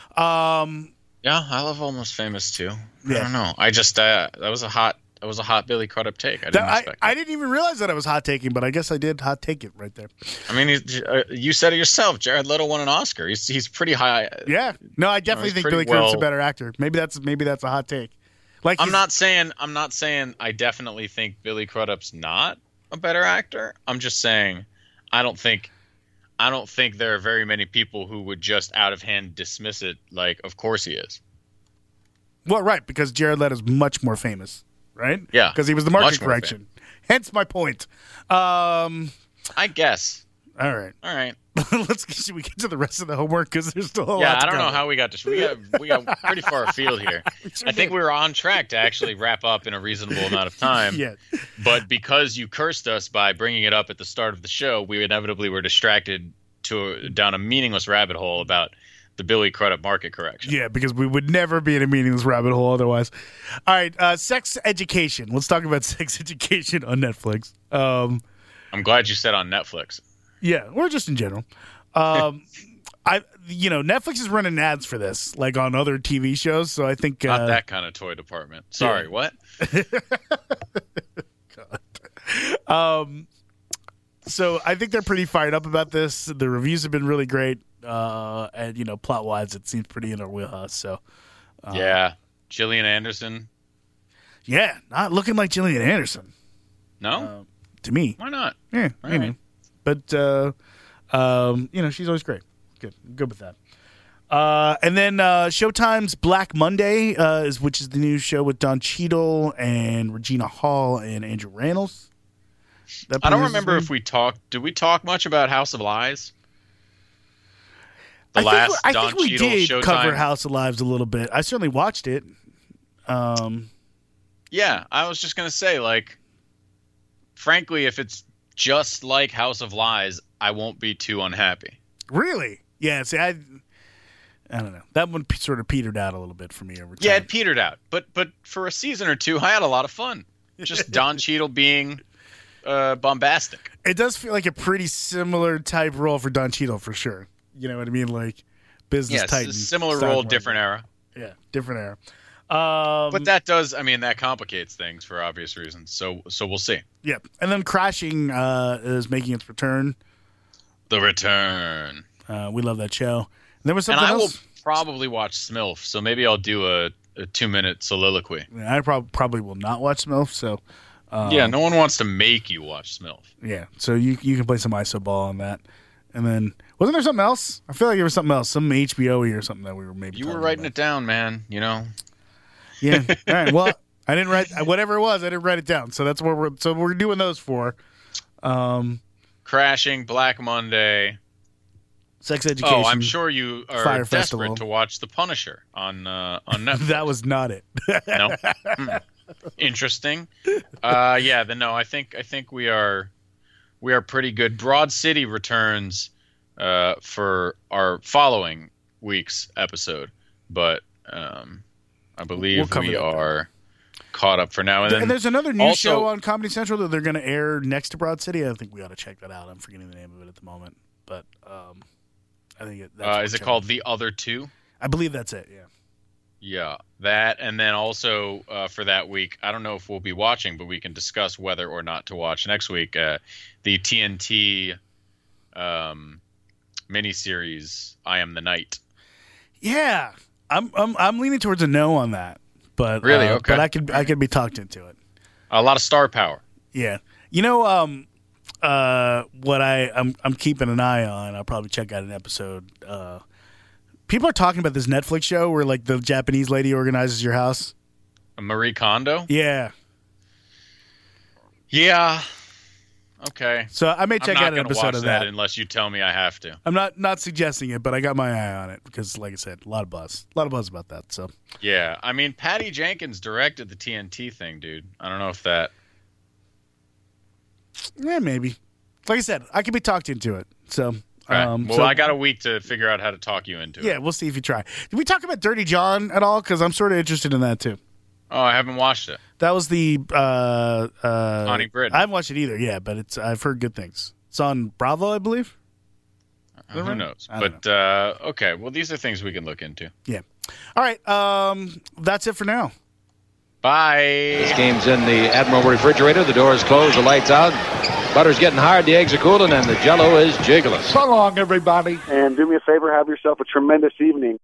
um,
Yeah, I love Almost Famous too. I
Yeah.
don't know. I just uh, that was a hot that was a hot Billy Crudup take. I didn't
that- I,
expect.
I
it.
didn't even realize that I was hot taking, but I guess I did hot take it right there.
I mean, he's, uh, you said it yourself. Jared Leto won an Oscar. He's he's pretty high.
Yeah, no, I definitely
he's
think
pretty
Billy Crudup's a
well-
better actor. Maybe that's maybe that's a hot take. Like
I'm
he's-
not saying I'm not saying I definitely think Billy Crudup's not a better actor. I'm just saying I don't think I don't think there are very many people who would just out of hand dismiss it. Like, of course he is.
Well, right, because Jared Leto's much more famous, right?
Yeah,
because he was the market
much more
correction. Hence my point. Um,
I guess.
all right,
All right.
let's get, should we get to the rest of the homework because there's still a
Yeah,
lot to
I don't
go.
know how we got to. We got we got pretty far afield here.
sure
I think
did.
we were on track to actually wrap up in a reasonable amount of time.
Yeah,
But because you cursed us by bringing it up at the start of the show, we inevitably were distracted to down a meaningless rabbit hole about the Billy Crudup market correction.
yeah, because we would never be in a meaningless rabbit hole otherwise. All right, uh, sex education. Let's talk about sex education on Netflix. Um,
I'm glad you said on Netflix.
yeah, or just in general. Um, I, you know, Netflix is running ads for this, like on other T V shows. So I think
Not
uh,
that kind of toy department. Sorry,
yeah.
what?
Um, so I think they're pretty fired up about this. The reviews have been really great, uh, and you know, plot wise, it seems pretty in our wheelhouse. So
yeah. Gillian Anderson.
yeah, not looking like Gillian Anderson
No?
uh, to me.
Why not?
Yeah,
All
you know.
right.
But uh, um, you know, she's always great. Good, good with that. Uh, and then uh, Showtime's Black Monday, uh, is which is the new show with Don Cheadle and Regina Hall and Andrew Rannells. That
I don't
produces
remember
me.
if we talked. Did we talk much about House of Lies? The
I
last
think, I
Don
think we
Cheadle
did
Showtime.
cover House of Lives a little bit. I certainly watched it. Um,
Yeah, I was just gonna say, like, frankly, if it's just like House of Lies, I won't be too unhappy.
really? Yeah. See, I, I don't know. That one p- sort of petered out a little bit for me over time.
Yeah, it petered out, but but for a season or two, I had a lot of fun. Just Don Cheadle being uh, bombastic.
It does feel like a pretty similar type role for Don Cheadle for sure. You know what I mean? Like business
Yes,
titan.
a similar
stock
role,
market.
different era.
Yeah, different era. Um,
But that does, I mean, that complicates things for obvious reasons. So so we'll see.
yeah, and then Crashing uh, is making its return.
The Return.
Uh, we love that show. And there was
And
something
I will
else.
probably watch Smilf, so maybe I'll do a, a two minute soliloquy.
I prob- probably will not watch Smilf. So
yeah, no one wants to make you watch Smilf.
yeah, so you you can play some iso ball on that. And then wasn't there something else? I feel like there was something else, some H B O or something that we were maybe.
You were
talking
writing
about.
it down, man. You know.
Yeah. All right. Well, I didn't write whatever it was. I didn't write it down. So that's what we're. So we're doing those for. Um,
Crashing, Black Monday.
sex education.
Oh, I'm sure you are
Fire
desperate
Festival.
to watch The Punisher on uh, on Netflix.
That was not it.
No. Hmm. Interesting. Uh, yeah. Then no. I think I think we are we are pretty good. Broad City returns uh, for our following week's episode, but um, I believe
We'll cover
we
that
are caught up for now. And, then
And there's another new
also-
show on Comedy Central that they're going to air next to Broad City. I think we ought to check that out. I'm forgetting the name of it at the moment, but um, I think it, that's
Uh,
worth
is it
checking
called
out.
The Other Two?
I believe that's it. Yeah.
Yeah, that, and then also uh, for that week, I don't know if we'll be watching, but we can discuss whether or not to watch next week uh, the T N T um, miniseries "I Am the Night."
Yeah, I'm I'm I'm leaning towards a no on that, but
Really?
uh,
Okay.
But I could I could be talked into it.
A lot of star power.
Yeah, you know, um, uh, what I I'm I'm keeping an eye on. I'll probably check out an episode. Uh, people are talking about this Netflix show where like the Japanese lady organizes your house.
Marie Kondo.
Yeah,
Yeah. Okay.
so I may
I'm
check
not
out an
gonna
episode
watch
of
that
that.
unless you tell me I have to.
I'm not not suggesting it, but I got my eye on it because, like I said, a lot of buzz, a lot of buzz about that. So
Yeah, I mean, Patty Jenkins directed the T N T thing, dude. I don't know if that.
yeah, maybe. Like I said, I could be talked into it. So.
Okay.
Um,
well,
so-
I got a week to figure out how to talk you into it.
Yeah, we'll see if you try. Did we talk about Dirty John at all? Because I'm sort of interested in that too.
Oh, I haven't watched it.
That was the uh, uh,
Connie Britton.
I haven't watched it either. Yeah, but it's I've heard good things. It's on Bravo, I believe.
Uh, Who
right?
knows?
I don't
But uh, okay, well, these are things we can look into.
Yeah. All right. Um, that's it for now.
Bye.
This game's in the Admiral refrigerator. The door is closed, the lights out. Butter's getting hard, the eggs are cooling, and the Jell-O is jiggling.
So long, everybody.
And do me a favor, have yourself a tremendous evening.